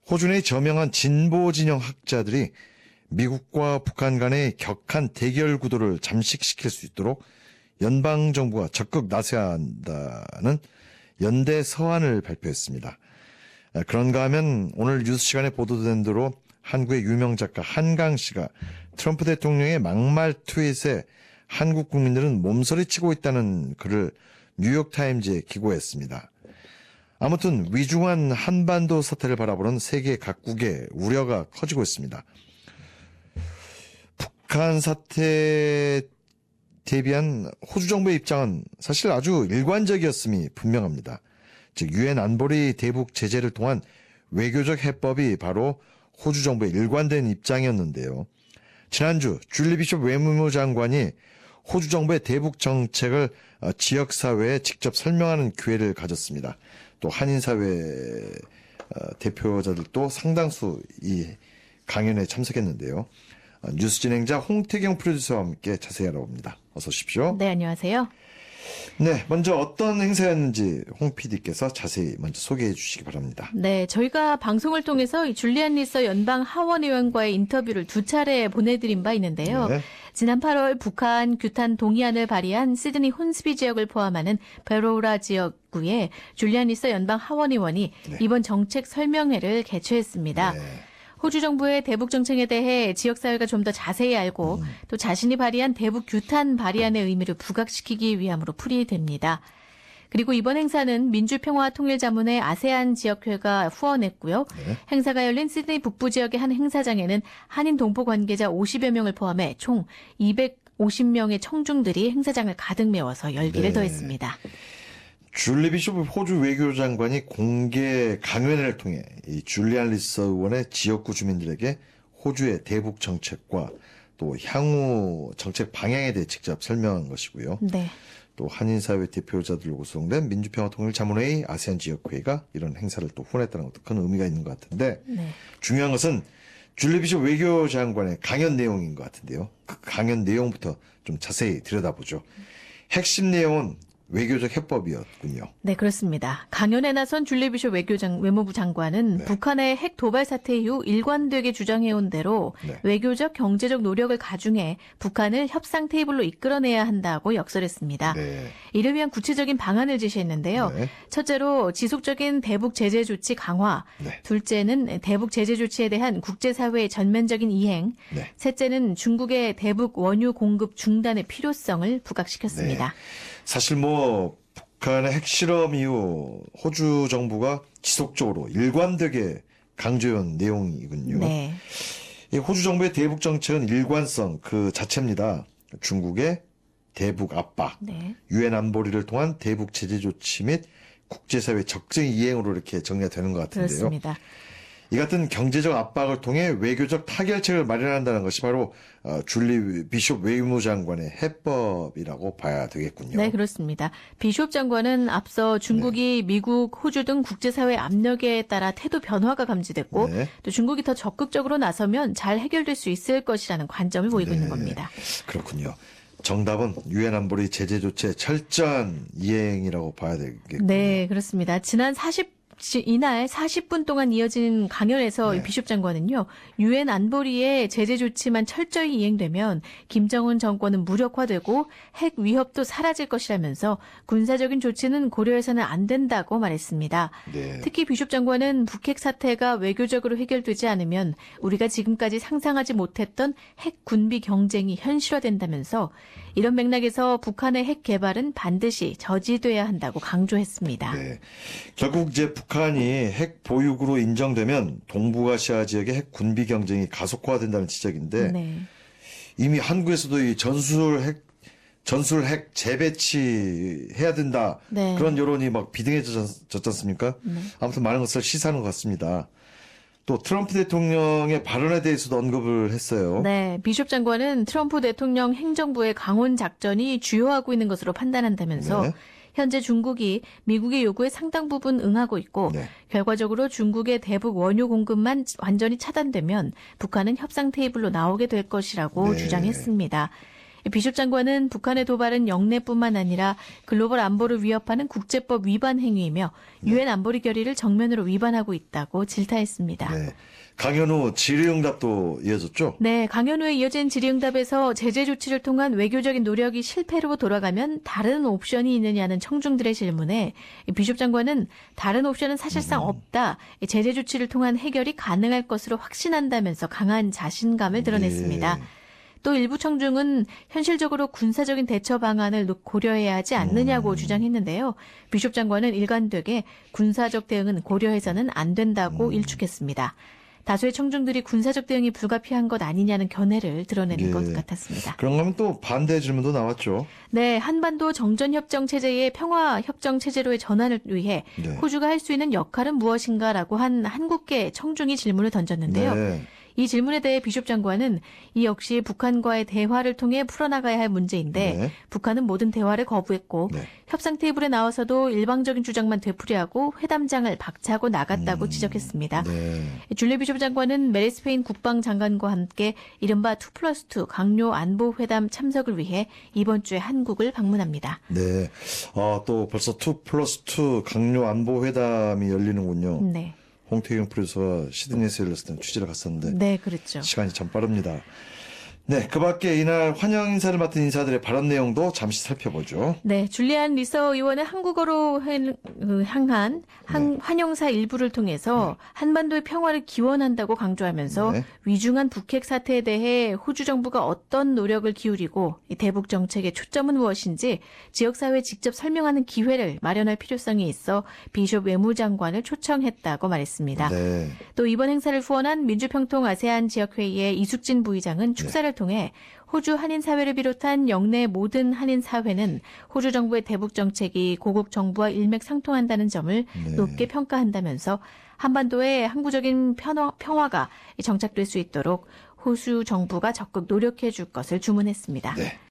호주 내 저명한 진보 진영 학자들이 미국과 북한 간의 격한 대결 구도를 잠식시킬 수 있도록 연방정부가 적극 나서야 한다는 연대 서한을 발표했습니다. 그런가 하면 오늘 뉴스 시간에 보도된 대로 한국의 유명 작가 한강 씨가 트럼프 대통령의 막말 트윗에 한국 국민들은 몸서리치고 있다는 글을 뉴욕타임즈에 기고했습니다. 아무튼 위중한 한반도 사태를 바라보는 세계 각국의 우려가 커지고 있습니다. 북한 사태에 대비한 호주 정부의 입장은 사실 아주 일관적이었음이 분명합니다. 즉 유엔 안보리 대북 제재를 통한 외교적 해법이 바로 호주 정부의 일관된 입장이었는데요. 지난주 줄리 비숍 외무부 장관이 호주 정부의 대북 정책을 지역사회에 직접 설명하는 기회를 가졌습니다. 또 한인사회 대표자들도 상당수 이 강연에 참석했는데요. 뉴스 진행자 홍태경 프로듀서와 함께 자세히 알아봅니다. 어서 오십시오. 네, 안녕하세요. 네, 먼저 어떤 행사였는지 홍 PD께서 자세히 먼저 소개해 주시기 바랍니다. 네, 저희가 방송을 통해서 이 줄리안 리서 연방 하원 의원과의 인터뷰를 2차례 보내드린 바 있는데요. 네. 지난 8월 북한 규탄 동의안을 발의한 시드니 혼스비 지역을 포함하는 베로우라 지역구에 줄리안 리서 연방 하원 의원이 이번 정책 설명회를 개최했습니다. 네. 호주 정부의 대북 정책에 대해 지역사회가 좀 더 자세히 알고 또 자신이 발의한 대북 규탄 발의안의 의미를 부각시키기 위함으로 풀이됩니다. 그리고 이번 행사는 민주평화통일자문회 아세안 지역회가 후원했고요. 네. 행사가 열린 시드니 북부 지역의 한 행사장에는 한인 동포 관계자 50여 명을 포함해 총 250명의 청중들이 행사장을 가득 메워서 열기를 더했습니다. 줄리 비숍 호주 외교장관이 공개 강연회를 통해 이 줄리안 리서 의원의 지역구 주민들에게 호주의 대북 정책과 또 향후 정책 방향에 대해 직접 설명한 것이고요. 네. 또 한인사회 대표자들로 구성된 민주평화통일자문회의 아세안 지역회의가 이런 행사를 또 후원했다는 것도 큰 의미가 있는 것 같은데 네. 중요한 것은 줄리 비숍 외교장관의 강연 내용인 것 같은데요. 그 강연 내용부터 좀 자세히 들여다보죠. 핵심 내용은 외교적 해법이었군요. 네, 그렇습니다. 강연에 나선 줄리 비숍 외무부 장관은 북한의 핵 도발 사태 이후 일관되게 주장해온 대로 외교적, 경제적 노력을 가중해 북한을 협상 테이블로 이끌어내야 한다고 역설했습니다. 네. 이를 위한 구체적인 방안을 제시했는데요. 네. 첫째로 지속적인 대북 제재 조치 강화, 둘째는 대북 제재 조치에 대한 국제사회의 전면적인 이행, 셋째는 중국의 대북 원유 공급 중단의 필요성을 부각시켰습니다. 네. 사실 북한의 핵실험 이후 호주 정부가 지속적으로 일관되게 강조해온 내용이군요. 네. 이 호주 정부의 대북 정책은 일관성 그 자체입니다. 중국의 대북 압박, 유엔 안보리를 통한 대북 제재 조치 및 국제사회 적정 이행으로 이렇게 정리가 되는 것 같은데요. 그렇습니다. 이 같은 경제적 압박을 통해 외교적 타결책을 마련한다는 것이 바로 줄리 비숍 외무장관의 해법이라고 봐야 되겠군요. 네, 그렇습니다. 비숍 장관은 앞서 중국이 미국, 호주 등 국제사회 압력에 따라 태도 변화가 감지됐고 또 중국이 더 적극적으로 나서면 잘 해결될 수 있을 것이라는 관점을 보이고 있는 겁니다. 그렇군요. 정답은 유엔 안보리 제재 조치의 철저한 이행이라고 봐야 되겠군요. 네, 그렇습니다. 이날 40분 동안 이어진 강연에서 비숍 장관은요, 유엔 안보리의 제재 조치만 철저히 이행되면 김정은 정권은 무력화되고 핵 위협도 사라질 것이라면서 군사적인 조치는 고려해서는 안 된다고 말했습니다. 특히 비숍 장관은 북핵 사태가 외교적으로 해결되지 않으면 우리가 지금까지 상상하지 못했던 핵 군비 경쟁이 현실화된다면서 이런 맥락에서 북한의 핵 개발은 반드시 저지돼야 한다고 강조했습니다. 네. 결국 이제 북한이 핵 보유국으로 인정되면 동북아시아 지역의 핵 군비 경쟁이 가속화된다는 지적인데 이미 한국에서도 이 전술 핵 재배치해야 된다. 그런 여론이 막 비등해졌지 않습니까? 아무튼 많은 것을 시사하는 것 같습니다. 또 트럼프 대통령의 발언에 대해서도 언급을 했어요. 네, 비숍 장관은 트럼프 대통령 행정부의 강원 작전이 주요하고 있는 것으로 판단한다면서 현재 중국이 미국의 요구에 상당 부분 응하고 있고 결과적으로 중국의 대북 원유 공급만 완전히 차단되면 북한은 협상 테이블로 나오게 될 것이라고 주장했습니다. 비숍 장관은 북한의 도발은 영내뿐만 아니라 글로벌 안보를 위협하는 국제법 위반 행위이며 유엔 안보리 결의를 정면으로 위반하고 있다고 질타했습니다. 네. 강현우 질의응답도 이어졌죠? 네, 강연후에 이어진 질의응답에서 제재 조치를 통한 외교적인 노력이 실패로 돌아가면 다른 옵션이 있느냐는 청중들의 질문에 비숍 장관은 다른 옵션은 사실상 없다. 제재 조치를 통한 해결이 가능할 것으로 확신한다면서 강한 자신감을 드러냈습니다. 예. 또 일부 청중은 현실적으로 군사적인 대처 방안을 고려해야 하지 않느냐고 주장했는데요. 비숍 장관은 일관되게 군사적 대응은 고려해서는 안 된다고 일축했습니다. 다수의 청중들이 군사적 대응이 불가피한 것 아니냐는 견해를 드러내는 예. 것 같았습니다. 그런가 하면 또 반대 질문도 나왔죠. 네, 한반도 정전협정 체제의 평화협정 체제로의 전환을 위해 네. 호주가 할 수 있는 역할은 무엇인가라고 한 한국계 청중이 질문을 던졌는데요. 네. 이 질문에 대해 비숍 장관은 이 역시 북한과의 대화를 통해 풀어나가야 할 문제인데 네. 북한은 모든 대화를 거부했고 네. 협상 테이블에 나와서도 일방적인 주장만 되풀이하고 회담장을 박차고 나갔다고 지적했습니다. 네. 줄리 비숍 장관은 메리 스페인 국방장관과 함께 이른바 2+2 강요 안보 회담 참석을 위해 이번 주에 한국을 방문합니다. 네. 또 벌써 2+2 강요 안보 회담이 열리는군요. 네. 홍태경 프로듀서가 시드니에서 열렸을 때 취재를 갔었는데 네, 그렇죠. 시간이 참 빠릅니다. 네, 그 밖에 이날 환영 인사를 맡은 인사들의 발언 내용도 잠시 살펴보죠. 네, 줄리안 리서 의원의 한국어로 향한 환영사 일부를 통해서 한반도의 평화를 기원한다고 강조하면서 네. 위중한 북핵 사태에 대해 호주 정부가 어떤 노력을 기울이고 이 대북 정책의 초점은 무엇인지 지역사회에 직접 설명하는 기회를 마련할 필요성이 있어 비숍 외무장관을 초청했다고 말했습니다. 네. 또 이번 행사를 후원한 민주평통 아세안 지역회의의 이숙진 부의장은 축사를 통해 호주 한인 사회를 비롯한 영내 모든 한인 사회는 호주 정부의 대북 정책이 고국 정부와 일맥상통한다는 점을 높게 평가한다면서 한반도에 항구적인 평화가 정착될 수 있도록 호주 정부가 적극 노력해 줄 것을 주문했습니다. 네.